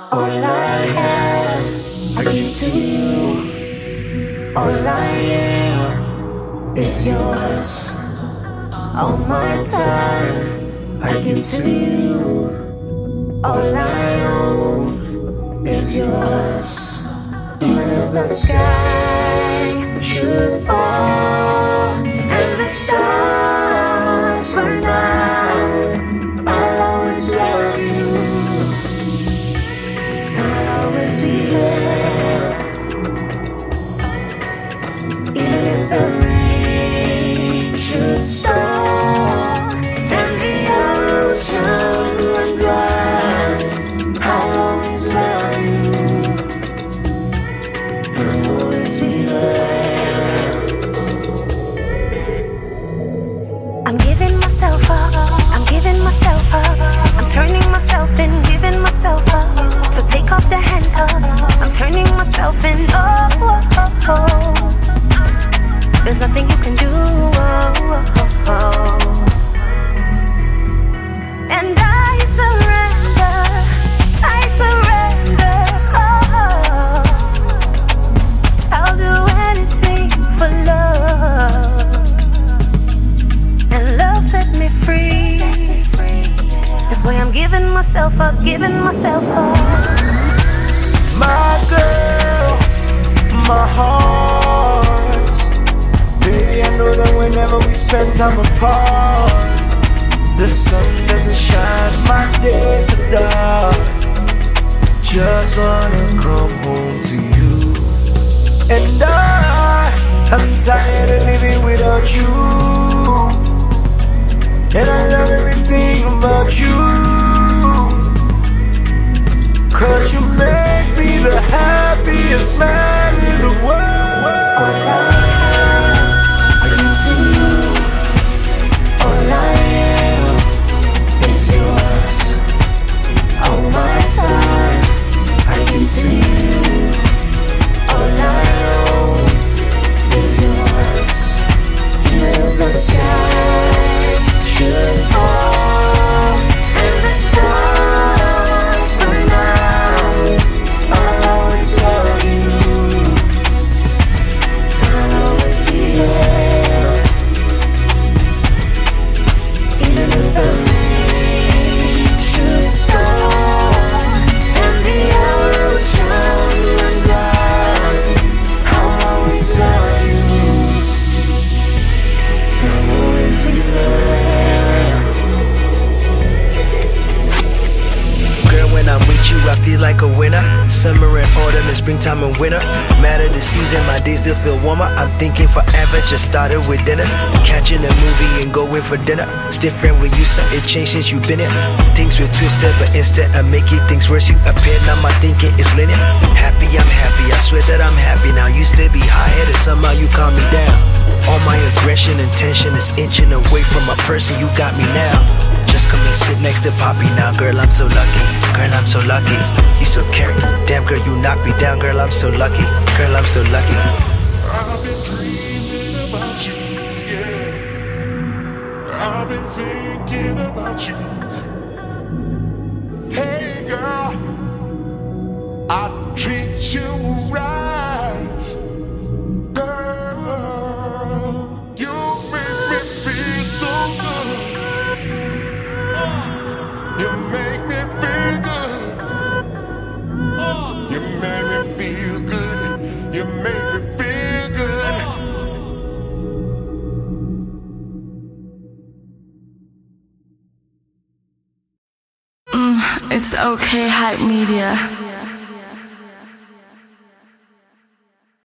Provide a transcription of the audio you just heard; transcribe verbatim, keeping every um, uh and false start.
All I have are you two. All I am is yours. All my time I give to you. All I own is yours. Even if the sky should fall and the stars burn out, I'll always love you. And I'll always be there. Even if the rain should stop and the ocean run dry, I'll always love you. I'll always be there. I'm giving myself up, I'm giving myself up, I'm turning myself in, giving myself up. So take off the handcuffs, I'm turning myself in. Oh, oh, oh, oh. There's nothing you can do. Oh, oh, oh. And I surrender, I surrender. Oh, I'll do anything for love. And love set me free. That's why I'm giving myself up, giving myself up. My girl, my heart. Baby, I know that whenever we spend time apart, the sun doesn't shine, my days are dark. Just wanna come home to you. And I, I'm tired of living without you. And I love everything about you. Cause you make me the happiest man in the world. All I have are you to you. All I am is yours. All my time I give to you. All I own is yours. Even if the sky should fall and the stars burn out, I'll always love you. I'll always be there. Even if the rain should stop and the ocean run dry, I'll always love you. I'll always be there. Girl, when I'm with you, I feel like a winner. Summer and autumn and springtime and winter. Matter the season, my days still feel warmer. I'm thinking forever, just started with dinners. Catching a movie and going for dinner. It's different with you, so it changed since you've been here. Things were twisted, but instead of making things worse, you appear. Now my thinking is linear. Happy, I'm happy, I swear that I'm happy. Now you still be high-headed, somehow you calm me down. All my aggression and tension is inching away from my person, you got me now. Just come and sit next to Poppy now, girl, I'm so lucky. Girl, I'm so lucky. You so caring. Damn, girl, you knock me down, girl, I'm so lucky. Girl, I'm so lucky. I've been dreaming about you, yeah. I've been thinking about you. Hey, girl, I treat you right. Girl, you make me feel so good. You make me feel good. You make me feel good. You make me feel good. Mm, it's okay, Hype Media.